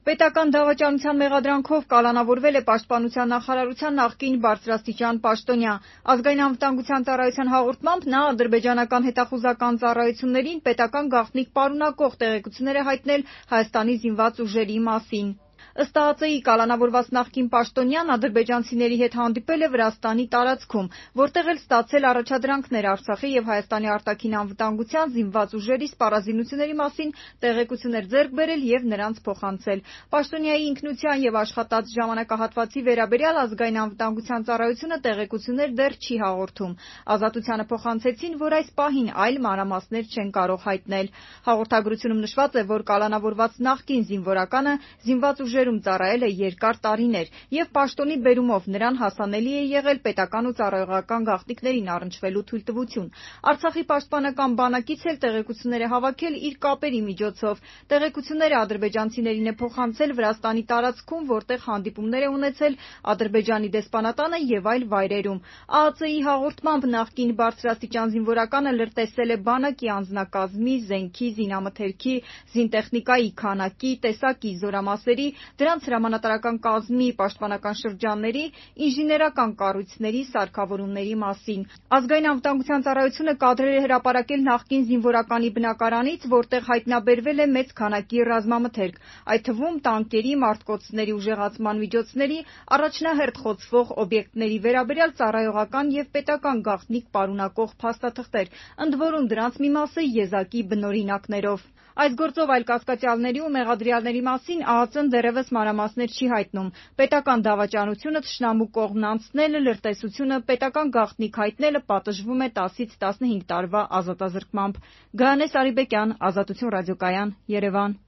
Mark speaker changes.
Speaker 1: Պետական դավաճանության մեղադրանքով կալանավորվել է Պաշտպանության նախարարության նախկին բարձրաստիճան պաշտոնյա։ Ազգային անվտանգության ծառայության հաղորդմամբ նա ադրբեջանական հետախուզական ծառայություններին պետական գաղտնիք պարունակող տեղեկություններ է հայտնել Հայաստանի զինված ուժերի մասին։ Ըստ ԱԱԾ-ի կալանավորված նախկին պաշտոնյան ադրբեջանցիների հետ հանդիպել է Վրաստանի տարածքում, որտեղ էլ ստացել առաջադրանքներ Արցախի եւ Հայաստանի արտաքին անվտանգության զինված ուժերի սպառազինությունների մասին տեղեկություններ ձեռք բերել եւ նրանց փոխանցել։ Պաշտոնյայի ինքնության եւ աշխատած ժամանակահատվածի վերաբերյալ ազգային անվտանգության ծառայությունը տեղեկություններ դեռ չի հաղորդում։ Ազատությանը փոխանցեցին, որ այս պահին այլ մանրամասներ չեն կարող հայտնել։ Հաղորդագրությունում նշված է, որ կալանավորված նախկին զինվորականը զինված ուժերում ծառայել է երկար տարիներ եւ պաշտոնի բերումով նրան հասանելի է եղել պետական ու ծառայողական գաղտնիքներին առնչվելու թույլտվություն։ Արցախի պաշտպանական բանակից էլ տեղեկություններ է հավաքել իր կապերի միջոցով։ Տեղեկությունները ադրբեջանցիներին է փոխանցել Վրաստանի տարածքում, որտեղ հանդիպումներ է ունեցել Ադրբեջանի դեսպանատանը եւ այլ վայրերում։ ԱԱԾ-ի հաղորդմամբ նախկին բարձրաստիճան զինվորականը լրտեսել է բանակի անձնակազմի, զենքի, զինամթերքի, զինտեխնիկայի քանակի, տեսակի զորամասերի, դրանց հրամանատարական կազմի, պաշտպանական շրջանների, ինժեներական կառույցների, սարքավորումների մասին։ Ազգային անվտանգության ծառայությունը կադրեր է հրապարակել նախկին զինվորականի բնակարանից, որտեղ հայտնաբերվել է մեծ քանակի ռազմամթերք, այդ թվում տանկերի, մարտկոցների ուժեղացման միջոցների, առաջնահերթ խոցվող օբյեկտների վերաբերյալ ծառայողական եւ պետական գաղտնիք պարունակող փաստաթղթեր, ընդ որում դրանց մի մասը եզակի բնօրինակներով։ Այս գործով այլ կասկածյալների ու մեղադրյալների մասին ԱԱԾ-ն դեռևս մանրամասներ չի հայտնում։ Պետական դավաճանությունը, թշնամու կողմն անցնելը, լրտեսությունը, պետական գաղտնիք հայտնելը պատժվում է 10-ից 15 տարվա ազատազրկմամբ։ Գայանե Սարիբեկյան, Ազատություն ռադիոկայան, Երևան։